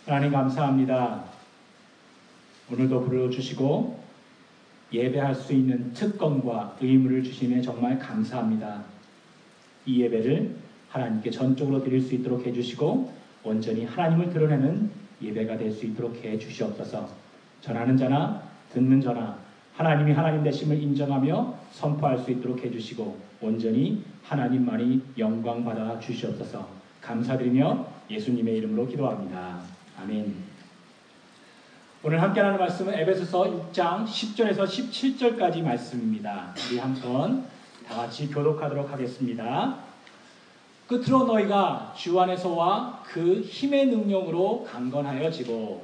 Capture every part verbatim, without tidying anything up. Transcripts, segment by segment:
하나님 감사합니다. 오늘도 불러주시고 예배할 수 있는 특권과 의무를 주시며 정말 감사합니다. 이 예배를 하나님께 전적으로 드릴 수 있도록 해주시고 온전히 하나님을 드러내는 예배가 될 수 있도록 해주시옵소서. 전하는 자나 듣는 자나 하나님이 하나님 되심을 인정하며 선포할 수 있도록 해주시고 온전히 하나님만이 영광 받아 주시옵소서. 감사드리며 예수님의 이름으로 기도합니다. 아멘. 오늘 함께 하는 말씀은 에베소서 육 장 십 절에서 십칠 절까지 말씀입니다. 우리 한번 다 같이 교독하도록 하겠습니다. 끝으로 너희가 주 안에서와 그 힘의 능력으로 강건하여지고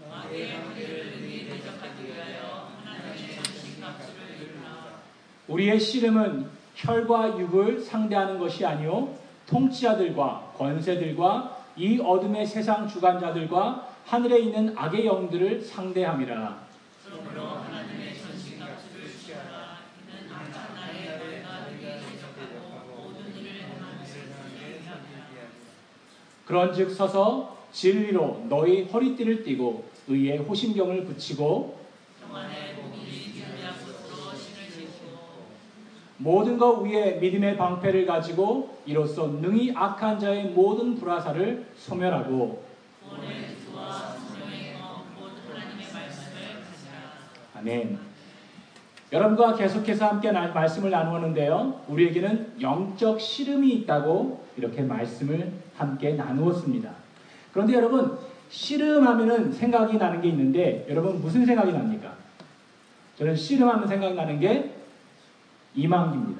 우리의 씨름은 혈과 육을 상대하는 것이 아니요 통치자들과 권세들과 이 어둠의 세상 주관자들과 하늘에 있는 악의 영들을 상대함이라. 그러므로 하나님의 전신갑주를 취하라. 이는 악한 날에 너희가 능히 대적하고 모든 일을 행하는 것을 함이라. 그런즉 서서 진리로 너희 허리띠를 띠고 의의 호심경을 붙이고 평안의 복이 기름의 앞으로 신을 지고 모든 것 위에 믿음의 방패를 가지고 이로써 능히 악한 자의 모든 불화살을 소멸하고 아멘. 여러분과 계속해서 함께 말씀을 나누었는데요. 우리에게는 영적 씨름이 있다고 이렇게 말씀을 함께 나누었습니다. 그런데 여러분, 씨름하면은 생각이 나는 게 있는데 여러분 무슨 생각이 납니까? 저는 씨름하면 생각나는 게 이만기입니다.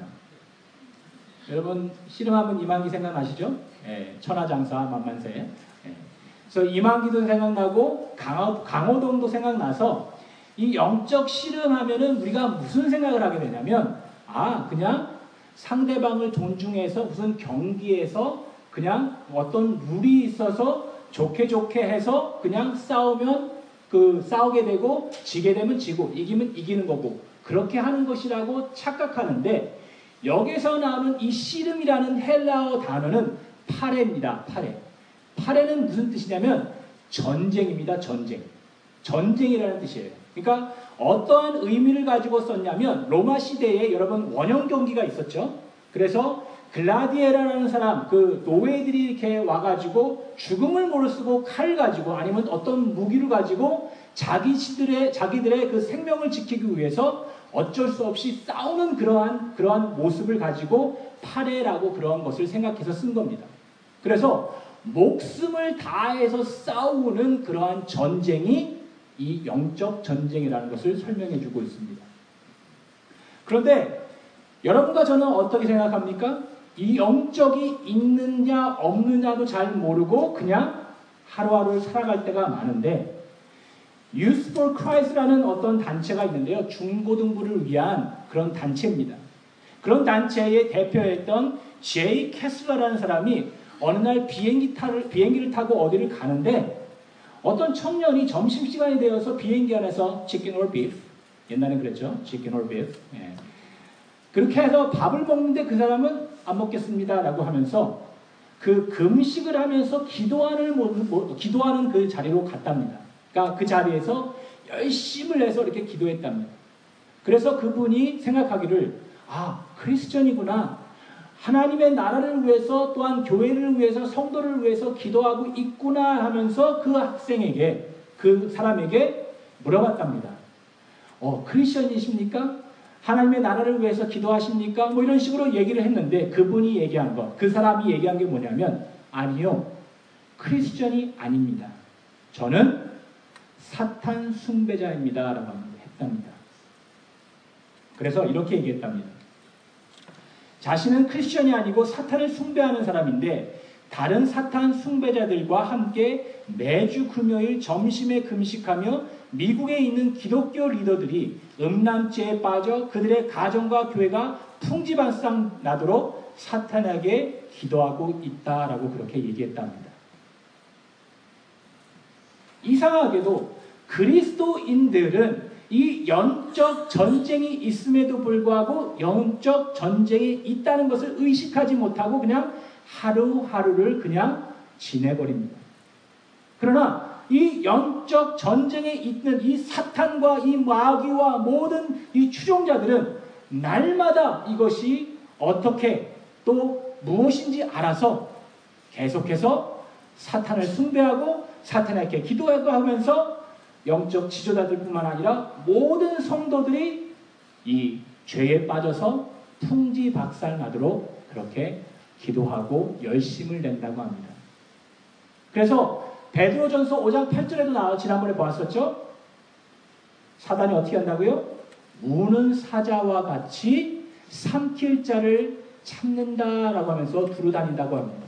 여러분 씨름하면 이만기 생각나시죠? 예, 천하장사 만만세. 예. 그래서 이만기도 생각나고 강호, 강호동도 생각나서 이 영적 씨름하면은 우리가 무슨 생각을 하게 되냐면 아 그냥 상대방을 존중해서 무슨 경기에서 그냥 어떤 룰이 있어서 좋게 좋게 해서 그냥 싸우면 그 싸우게 되고 지게 되면 지고 이기면 이기는 거고 그렇게 하는 것이라고 착각하는데 여기서 나오는 이 씨름이라는 헬라어 단어는 파레입니다. 파레. 파레는 무슨 뜻이냐면 전쟁입니다. 전쟁. 전쟁이라는 뜻이에요. 그러니까 어떠한 의미를 가지고 썼냐면 로마 시대에 여러분 원형 경기가 있었죠. 그래서 글라디에라라는 사람, 그 노예들이 이렇게 와가지고 죽음을 무릅쓰고 칼 가지고 아니면 어떤 무기를 가지고 자기들의 자기들의 그 생명을 지키기 위해서 어쩔 수 없이 싸우는 그러한 그러한 모습을 가지고 파레라고 그러한 것을 생각해서 쓴 겁니다. 그래서 목숨을 다해서 싸우는 그러한 전쟁이 이 영적 전쟁이라는 것을 설명해 주고 있습니다. 그런데 여러분과 저는 어떻게 생각합니까? 이 영적이 있느냐 없느냐도 잘 모르고 그냥 하루하루를 살아갈 때가 많은데 Youth for Christ라는 어떤 단체가 있는데요. 중고등부를 위한 그런 단체입니다. 그런 단체의 대표였던 제이 캐슬러라는 사람이 어느 날 비행기 타를, 비행기를 타고 어디를 가는데 어떤 청년이 점심시간이 되어서 비행기 안에서 chicken or beef, 옛날에 그랬죠. chicken or beef. 예. 그렇게 해서 밥을 먹는데 그 사람은 안 먹겠습니다 라고 하면서 그 금식을 하면서 기도하는, 기도하는 그 자리로 갔답니다. 그러니까 그 자리에서 열심을 내서 이렇게 기도했답니다. 그래서 그분이 생각하기를 아 크리스천이구나. 하나님의 나라를 위해서 또한 교회를 위해서 성도를 위해서 기도하고 있구나 하면서 그 학생에게 그 사람에게 물어봤답니다. 어 크리스천이십니까? 하나님의 나라를 위해서 기도하십니까? 뭐 이런 식으로 얘기를 했는데 그분이 얘기한 것, 그 사람이 얘기한 게 뭐냐면 아니요 크리스천이 아닙니다. 저는 사탄 숭배자입니다 라고 했답니다. 그래서 이렇게 얘기했답니다. 자신은 크리스천이 아니고 사탄을 숭배하는 사람인데 다른 사탄 숭배자들과 함께 매주 금요일 점심에 금식하며 미국에 있는 기독교 리더들이 음란죄에 빠져 그들의 가정과 교회가 풍지박산 나도록 사탄에게 기도하고 있다라고 그렇게 얘기했답니다. 이상하게도 그리스도인들은 이 영적 전쟁이 있음에도 불구하고 영적 전쟁이 있다는 것을 의식하지 못하고 그냥 하루하루를 그냥 지내버립니다. 그러나 이 영적 전쟁에 있는 이 사탄과 이 마귀와 모든 이 추종자들은 날마다 이것이 어떻게 또 무엇인지 알아서 계속해서 사탄을 숭배하고 사탄에게 기도하고 하면서 영적 지도자들뿐만 아니라 모든 성도들이 이 죄에 빠져서 풍지박살나도록 그렇게 기도하고 열심을 낸다고 합니다. 그래서 베드로전서 오 장 팔 절에도 나와 지난번에 보았었죠. 사단이 어떻게 한다고요? 우는 사자와 같이 삼킬 자를 찾는다라고 하면서 두루다닌다고 합니다.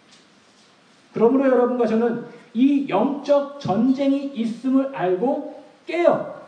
그러므로 여러분과 저는 이 영적 전쟁이 있음을 알고 깨어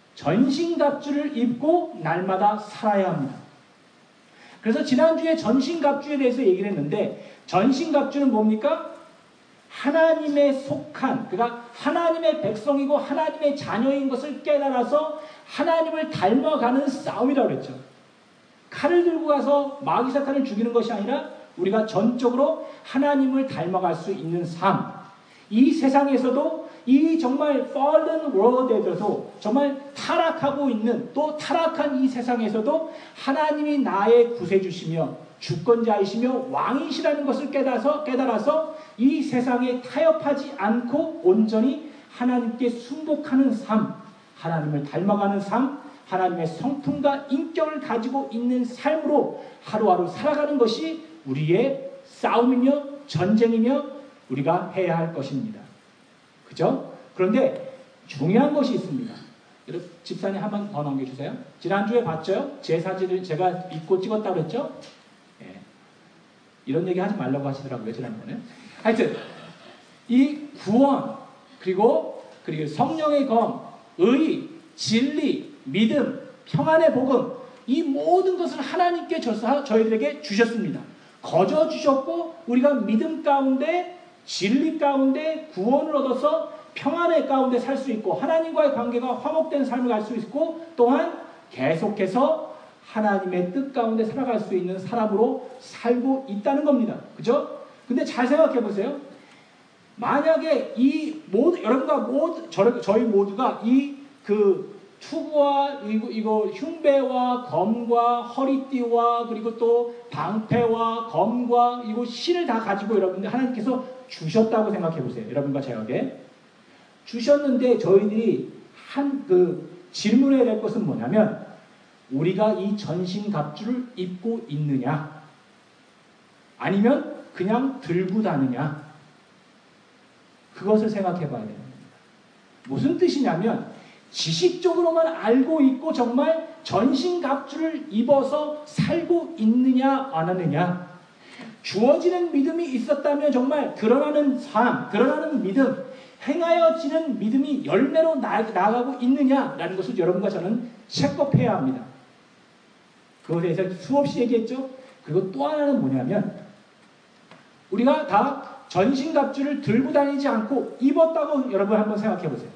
전신갑주를 입고 날마다 살아야 합니다. 그래서 지난주에 전신갑주에 대해서 얘기를 했는데 전신갑주는 뭡니까? 하나님의 속한, 그러니까 하나님의 백성이고 하나님의 자녀인 것을 깨달아서 하나님을 닮아가는 싸움이라고 그랬죠. 칼을 들고 가서 마귀 사탄을 죽이는 것이 아니라 우리가 전적으로 하나님을 닮아갈 수 있는 삶. 이 세상에서도 이 정말 fallen world에서도 정말 타락하고 있는 또 타락한 이 세상에서도 하나님이 나의 구세주시며 주권자이시며 왕이시라는 것을 깨달아서, 깨달아서 이 세상에 타협하지 않고 온전히 하나님께 순복하는 삶, 하나님을 닮아가는 삶, 하나님의 성품과 인격을 가지고 있는 삶으로 하루하루 살아가는 것이 우리의 싸움이며 전쟁이며 우리가 해야 할 것입니다. 그죠? 그런데 중요한 것이 있습니다. 여러분, 집사님 한 번 더 넘겨주세요. 지난주에 봤죠? 제 사진을 제가 입고 찍었다고 그랬죠? 예. 이런 얘기 하지 말라고 하시더라고요, 지난번에. 하여튼, 이 구원, 그리고, 그리고 성령의 검, 의, 진리, 믿음, 평안의 복음, 이 모든 것을 하나님께 줘서 저희들에게 주셨습니다. 거저 주셨고, 우리가 믿음 가운데, 진리 가운데 구원을 얻어서 평안의 가운데 살 수 있고 하나님과의 관계가 화목된 삶을 갈 수 있고 또한 계속해서 하나님의 뜻 가운데 살아갈 수 있는 사람으로 살고 있다는 겁니다. 그죠? 근데 잘 생각해 보세요. 만약에 이 모두 여러분과 모두 저, 저희 모두가 이 그 투구와 이거, 이거 흉배와 검과 허리띠와 그리고 또 방패와 검과 이거 실을 다 가지고 여러분들 하나님께서 주셨다고 생각해 보세요. 여러분과 저에게 주셨는데 저희들이 한 그 질문해야 될 것은 뭐냐면 우리가 이 전신갑주를 입고 있느냐 아니면 그냥 들고 다느냐 그것을 생각해 봐야 됩니다. 무슨 뜻이냐면 지식적으로만 알고 있고 정말 전신갑주를 입어서 살고 있느냐 안 하느냐 주어지는 믿음이 있었다면 정말 드러나는 삶, 드러나는 믿음, 행하여지는 믿음이 열매로 나, 나가고 있느냐라는 것을 여러분과 저는 체크해야 합니다. 그것에 대해서 수없이 얘기했죠. 그리고 또 하나는 뭐냐면 우리가 다 전신갑주를 들고 다니지 않고 입었다고 여러분 한번 생각해 보세요.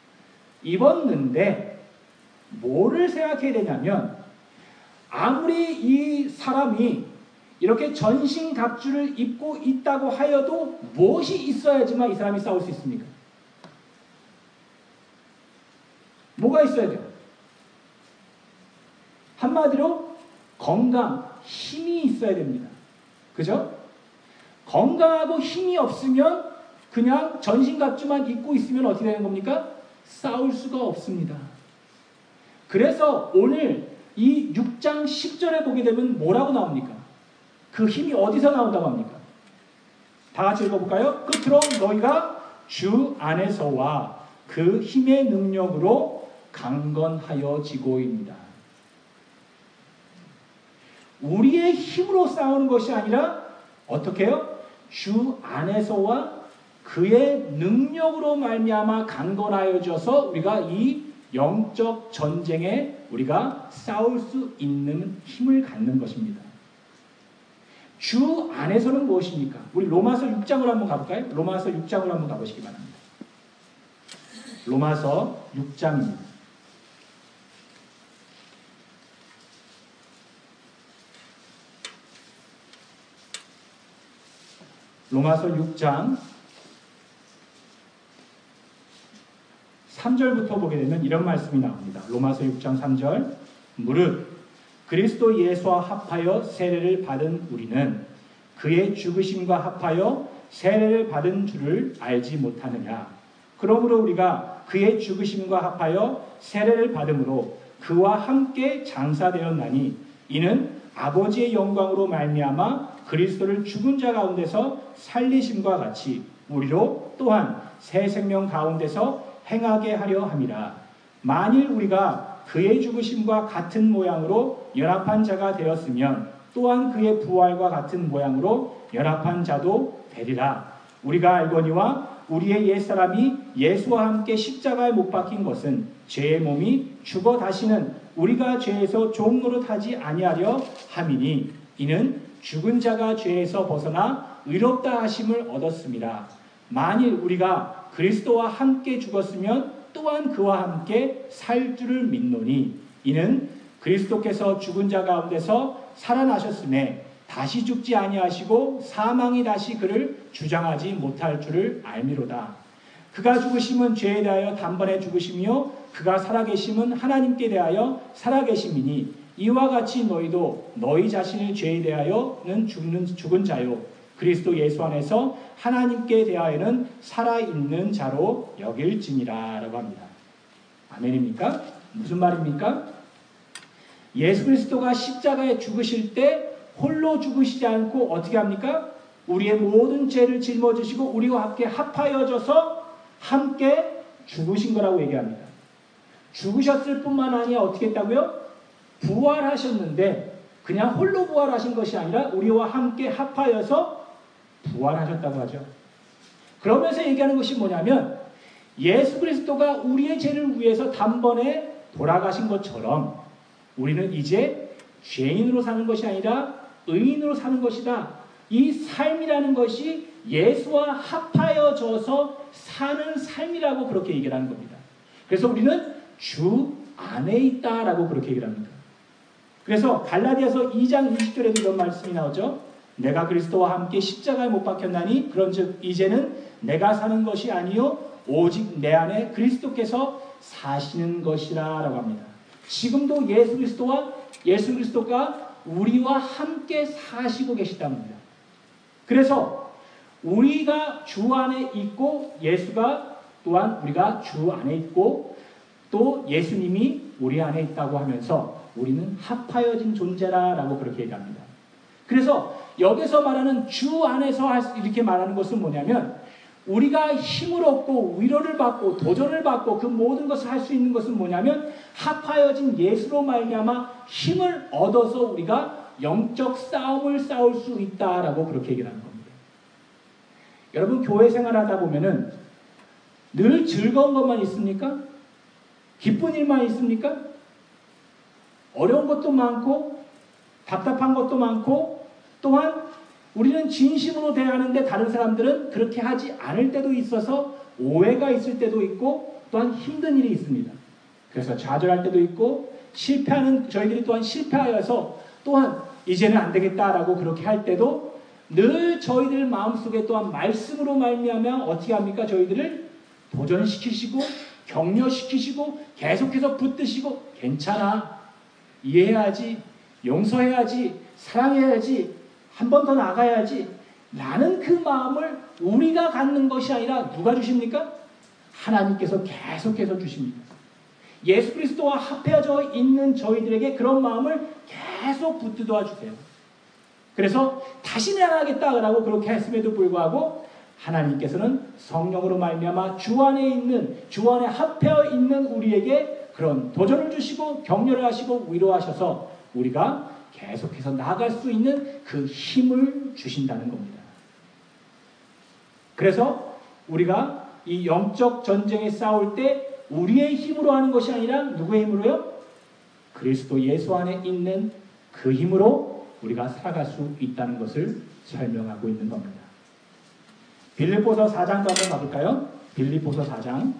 입었는데 뭐를 생각해야 되냐면 아무리 이 사람이 이렇게 전신갑주를 입고 있다고 하여도 무엇이 있어야지만 이 사람이 싸울 수 있습니까? 뭐가 있어야 돼요? 한마디로 건강, 힘이 있어야 됩니다. 그죠? 건강하고 힘이 없으면 그냥 전신갑주만 입고 있으면 어떻게 되는 겁니까? 싸울 수가 없습니다. 그래서 오늘 이 육 장 십 절에 보게 되면 뭐라고 나옵니까? 그 힘이 어디서 나온다고 합니까? 다 같이 읽어볼까요? 끝으로 너희가 주 안에서와 그 힘의 능력으로 강건하여지고입니다. 우리의 힘으로 싸우는 것이 아니라 어떻게 해요? 주 안에서와 그의 능력으로 말미암아 강건하여져서 우리가 이 영적 전쟁에 우리가 싸울 수 있는 힘을 갖는 것입니다. 주 안에서는 무엇입니까? 우리 로마서 육 장으로 한번 가볼까요? 로마서 육 장으로 한번 가보시기 바랍니다. 로마서 육 장입니다. 로마서 육 장 삼 절부터 보게 되면 이런 말씀이 나옵니다. 로마서 육 장 삼 절. 무릇 그리스도 예수와 합하여 세례를 받은 우리는 그의 죽으심과 합하여 세례를 받은 줄을 알지 못하느냐. 그러므로 우리가 그의 죽으심과 합하여 세례를 받음으로 그와 함께 장사되었나니 이는 아버지의 영광으로 말미암아 그리스도를 죽은 자 가운데서 살리심과 같이 우리로 또한 새 생명 가운데서 행하게 하려 함이라. 만일 우리가 그의 죽으심과 같은 모양으로 연합한 자가 되었으면 또한 그의 부활과 같은 모양으로 연합한 자도 되리라. 우리가 알거니와 우리의 옛사람이 예수와 함께 십자가에 못 박힌 것은 죄의 몸이 죽어 다시는 우리가 죄에서 종 노릇하지 아니하려 함이니 이는 죽은 자가 죄에서 벗어나 의롭다 하심을 얻었습니다. 만일 우리가 그리스도와 함께 죽었으면 또한 그와 함께 살 줄을 믿노니 이는 그리스도께서 죽은 자 가운데서 살아나셨음에 다시 죽지 아니하시고 사망이 다시 그를 주장하지 못할 줄을 알미로다. 그가 죽으심은 죄에 대하여 단번에 죽으심이요 그가 살아계심은 하나님께 대하여 살아계심이니 이와 같이 너희도 너희 자신의 죄에 대하여는 죽는 죽은 자요 그리스도 예수 안에서 하나님께 대하여는 살아있는 자로 여길지니라 라고 합니다. 아멘입니까? 무슨 말입니까? 예수 그리스도가 십자가에 죽으실 때 홀로 죽으시지 않고 어떻게 합니까? 우리의 모든 죄를 짊어지시고 우리와 함께 합하여져서 함께 죽으신 거라고 얘기합니다. 죽으셨을 뿐만 아니라 어떻게 했다고요? 부활하셨는데 그냥 홀로 부활하신 것이 아니라 우리와 함께 합하여서 부활하셨다고 하죠. 그러면서 얘기하는 것이 뭐냐면 예수 그리스도가 우리의 죄를 위해서 단번에 돌아가신 것처럼 우리는 이제 죄인으로 사는 것이 아니라 의인으로 사는 것이다. 이 삶이라는 것이 예수와 합하여져서 사는 삶이라고 그렇게 얘기를 하는 겁니다. 그래서 우리는 주 안에 있다라고 그렇게 얘기를 합니다. 그래서 갈라디아서 이 장 이십 절에도 이런 말씀이 나오죠. 내가 그리스도와 함께 십자가에 못 박혔나니 그런즉 이제는 내가 사는 것이 아니요 오직 내 안에 그리스도께서 사시는 것이라 라고 합니다. 지금도 예수 그리스도와 예수 그리스도가 우리와 함께 사시고 계시답니다. 그래서 우리가 주 안에 있고 예수가 또한 우리가 주 안에 있고 또 예수님이 우리 안에 있다고 하면서 우리는 합하여진 존재라라고 그렇게 얘기합니다. 그래서 여기서 말하는 주 안에서 이렇게 말하는 것은 뭐냐면 우리가 힘을 얻고 위로를 받고 도전을 받고 그 모든 것을 할 수 있는 것은 뭐냐면 합하여진 예수로 말미암아 힘을 얻어서 우리가 영적 싸움을 싸울 수 있다라고 그렇게 얘기를 하는 겁니다. 여러분 교회 생활하다 보면은 늘 즐거운 것만 있습니까? 기쁜 일만 있습니까? 어려운 것도 많고 답답한 것도 많고 또한 우리는 진심으로 대하는데 다른 사람들은 그렇게 하지 않을 때도 있어서 오해가 있을 때도 있고 또한 힘든 일이 있습니다. 그래서 좌절할 때도 있고 실패하는 저희들이 또한 실패하여서 또한 이제는 안 되겠다라고 그렇게 할 때도 늘 저희들 마음속에 또한 말씀으로 말미암아 어떻게 합니까? 저희들을 도전시키시고 격려시키시고 계속해서 붙드시고 괜찮아 이해해야지 용서해야지 사랑해야지 한 번 더 나가야지 라는 그 마음을 우리가 갖는 것이 아니라 누가 주십니까? 하나님께서 계속해서 주십니다. 예수 그리스도와 합해져 있는 저희들에게 그런 마음을 계속 붙들어 주세요. 그래서 다시는 안 하겠다라고 그렇게 했음에도 불구하고 하나님께서는 성령으로 말미암아 주 안에 있는 주 안에 합해 있는 우리에게 그런 도전을 주시고 격려를 하시고 위로하셔서 우리가 계속해서 나아갈 수 있는 그 힘을 주신다는 겁니다. 그래서 우리가 이 영적 전쟁에 싸울 때 우리의 힘으로 하는 것이 아니라 누구의 힘으로요? 그리스도 예수 안에 있는 그 힘으로 우리가 살아갈 수 있다는 것을 설명하고 있는 겁니다. 빌립보서 사 장도 한번 가볼까요? 빌립보서 사 장.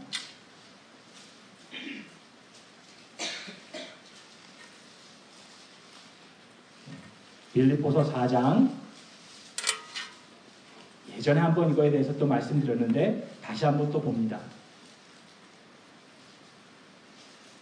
빌립보서 사 장. 예전에 한번 이거에 대해서 또 말씀드렸는데 다시 한번 또 봅니다.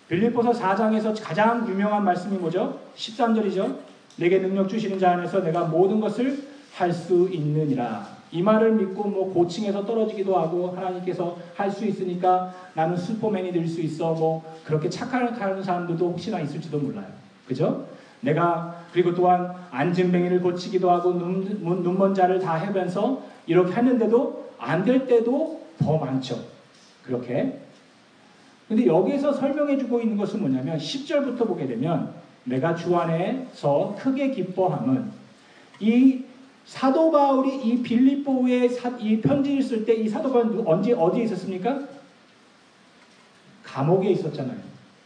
빌립보서 사 장에서 가장 유명한 말씀이 뭐죠? 십삼 절이죠. 내게 능력 주시는 자 안에서 내가 모든 것을 할 수 있느니라. 이 말을 믿고 뭐 고층에서 떨어지기도 하고 하나님께서 할 수 있으니까 나는 슈퍼맨이 될 수 있어 뭐 그렇게 착각하는 사람들도 혹시나 있을지도 몰라요. 그죠? 내가 그리고 또한 안진뱅이를 고치기도 하고 눈, 눈먼 자를 다 해면서 이렇게 했는데도 안 될 때도 더 많죠. 그렇게. 근데 여기에서 설명해 주고 있는 것은 뭐냐면 십 절부터 보게 되면 내가 주 안에서 크게 기뻐함은 이 사도 바울이 이 빌립보에 이 편지를 쓸 때 이 사도 바울은 언제 어디에 있었습니까? 감옥에 있었잖아요.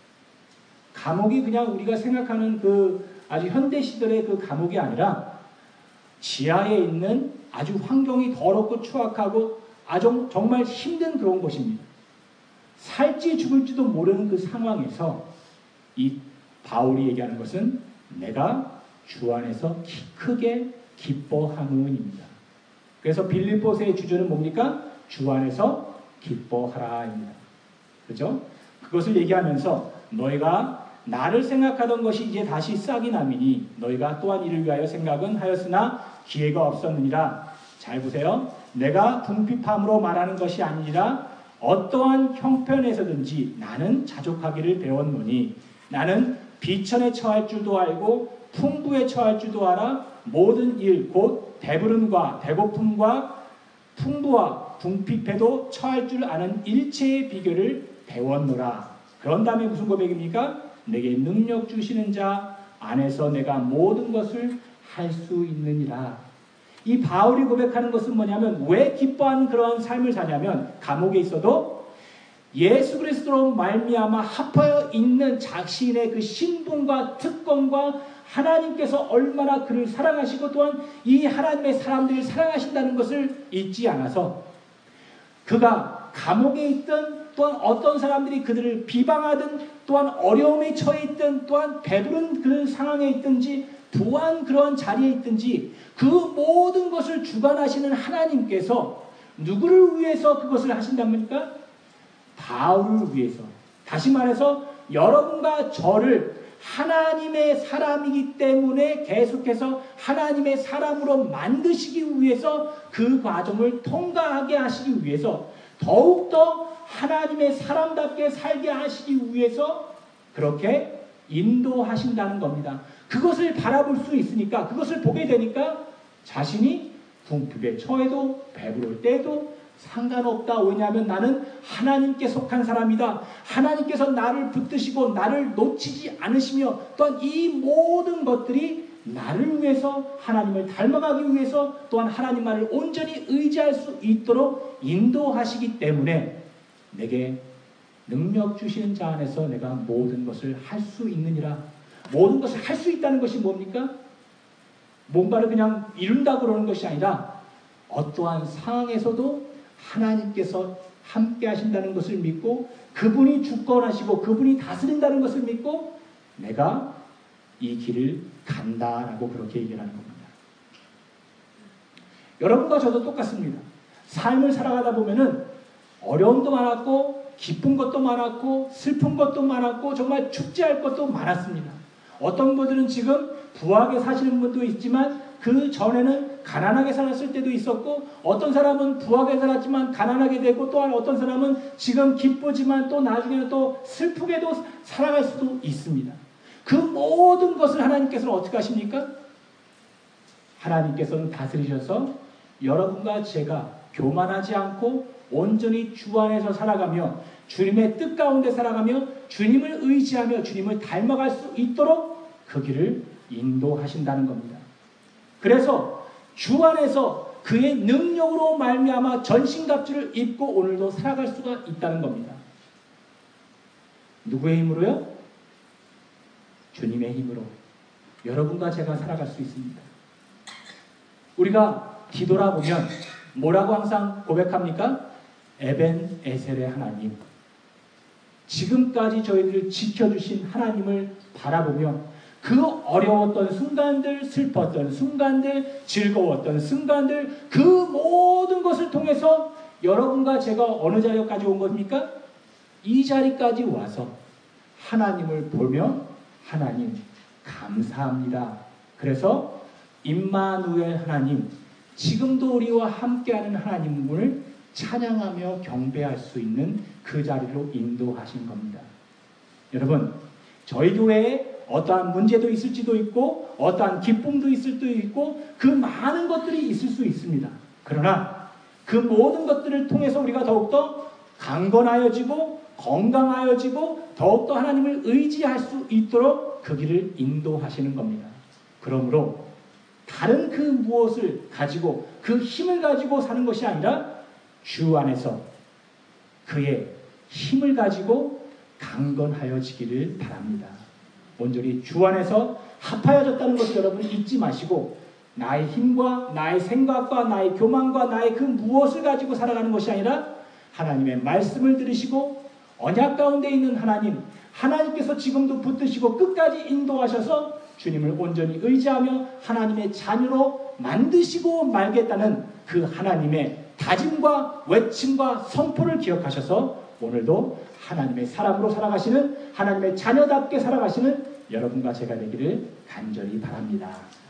감옥이 그냥 우리가 생각하는 그 아주 현대 시절의 그 감옥이 아니라 지하에 있는 아주 환경이 더럽고 추악하고 아주 정말 힘든 그런 곳입니다. 살지 죽을지도 모르는 그 상황에서 이 바울이 얘기하는 것은 내가 주 안에서 크게 기뻐함은입니다. 그래서 빌립보서의 주제는 뭡니까? 주 안에서 기뻐하라입니다. 그죠? 그것을 얘기하면서 너희가 나를 생각하던 것이 이제 다시 싹이 나미니 너희가 또한 이를 위하여 생각은 하였으나 기회가 없었느니라. 잘 보세요. 내가 궁핍함으로 말하는 것이 아니라 어떠한 형편에서든지 나는 자족하기를 배웠노니 나는 비천에 처할 줄도 알고 풍부에 처할 줄도 알아 모든 일 곧 배부름과 배고픔과 풍부와 궁핍에도 처할 줄 아는 일체의 비결을 배웠노라. 그런 다음에 무슨 고백입니까? 내게 능력 주시는 자 안에서 내가 모든 것을 할 수 있느니라. 이 바울이 고백하는 것은 뭐냐면 왜 기뻐하는 그러한 삶을 사냐면 감옥에 있어도 예수 그리스도로 말미암아 합하여 있는 자신의 그 신분과 특권과 하나님께서 얼마나 그를 사랑하시고 또한 이 하나님의 사람들을 사랑하신다는 것을 잊지 않아서 그가 감옥에 있든 또한 어떤 사람들이 그들을 비방하든 또한 어려움에 처해 있든 또한 배부른 그런 상황에 있든지 부한 그런 자리에 있든지 그 모든 것을 주관하시는 하나님께서 누구를 위해서 그것을 하신답니까? 바울을 위해서. 다시 말해서 여러분과 저를 하나님의 사람이기 때문에 계속해서 하나님의 사람으로 만드시기 위해서 그 과정을 통과하게 하시기 위해서 더욱더 하나님의 사람답게 살게 하시기 위해서 그렇게 인도하신다는 겁니다. 그것을 바라볼 수 있으니까 그것을 보게 되니까 자신이 궁핍에 처해도 배부를 때도 상관없다. 왜냐하면 나는 하나님께 속한 사람이다. 하나님께서 나를 붙드시고 나를 놓치지 않으시며 또한 이 모든 것들이 나를 위해서 하나님을 닮아가기 위해서 또한 하나님만을 온전히 의지할 수 있도록 인도하시기 때문에 내게 능력 주시는 자 안에서 내가 모든 것을 할 수 있느니라. 모든 것을 할 수 있다는 것이 뭡니까? 뭔가를 그냥 이룬다고 그러는 것이 아니라 어떠한 상황에서도 하나님께서 함께 하신다는 것을 믿고 그분이 주권하시고 그분이 다스린다는 것을 믿고 내가 이 길을 간다라고 그렇게 얘기를 하는 겁니다. 여러분과 저도 똑같습니다. 삶을 살아가다 보면은 어려움도 많았고 기쁜 것도 많았고 슬픈 것도 많았고 정말 축제할 것도 많았습니다. 어떤 분들은 지금 부하게 사시는 분도 있지만 그 전에는 가난하게 살았을 때도 있었고 어떤 사람은 부하게 살았지만 가난하게 되고 또한 어떤 사람은 지금 기쁘지만 또 나중에는 또 슬프게도 살아갈 수도 있습니다. 그 모든 것을 하나님께서는 어떻게 하십니까? 하나님께서는 다스리셔서 여러분과 제가 교만하지 않고 온전히 주 안에서 살아가며 주님의 뜻 가운데 살아가며 주님을 의지하며 주님을 닮아갈 수 있도록 그 길을 인도하신다는 겁니다. 그래서 주 안에서 그의 능력으로 말미암아 전신갑주를 입고 오늘도 살아갈 수가 있다는 겁니다. 누구의 힘으로요? 주님의 힘으로 여러분과 제가 살아갈 수 있습니다. 우리가 뒤돌아보면 뭐라고 항상 고백합니까? 에벤 에셀의 하나님, 지금까지 저희들을 지켜주신 하나님을 바라보며 그 어려웠던 순간들, 슬펐던 순간들, 즐거웠던 순간들, 그 모든 것을 통해서 여러분과 제가 어느 자리까지 온 겁니까? 이 자리까지 와서 하나님을 보며 하나님 감사합니다. 그래서 임마누엘 하나님, 지금도 우리와 함께하는 하나님을 찬양하며 경배할 수 있는 그 자리로 인도하신 겁니다. 여러분, 저희 교회에 어떠한 문제도 있을지도 있고 어떠한 기쁨도 있을 수도 있고 그 많은 것들이 있을 수 있습니다. 그러나 그 모든 것들을 통해서 우리가 더욱더 강건하여지고 건강하여지고 더욱더 하나님을 의지할 수 있도록 그 길을 인도하시는 겁니다. 그러므로 다른 그 무엇을 가지고 그 힘을 가지고 사는 것이 아니라 주 안에서 그의 힘을 가지고 강건하여지기를 바랍니다. 온전히 주 안에서 합하여졌다는 것을 여러분 잊지 마시고 나의 힘과 나의 생각과 나의 교만과 나의 그 무엇을 가지고 살아가는 것이 아니라 하나님의 말씀을 들으시고 언약 가운데 있는 하나님, 하나님께서 지금도 붙드시고 끝까지 인도하셔서 주님을 온전히 의지하며 하나님의 자녀로 만드시고 말겠다는 그 하나님의 다짐과 외침과 선포를 기억하셔서 오늘도 하나님의 사람으로 살아가시는 하나님의 자녀답게 살아가시는 여러분과 제가 되기를 간절히 바랍니다.